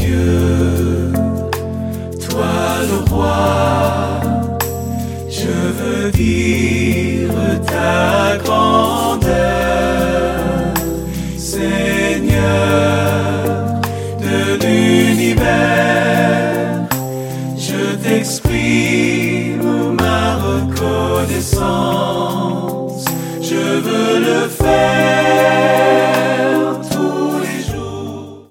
cieux, toi le roi, je veux dire ta grandeur, Seigneur de l'univers. Je t'exprime ma reconnaissance, je veux le faire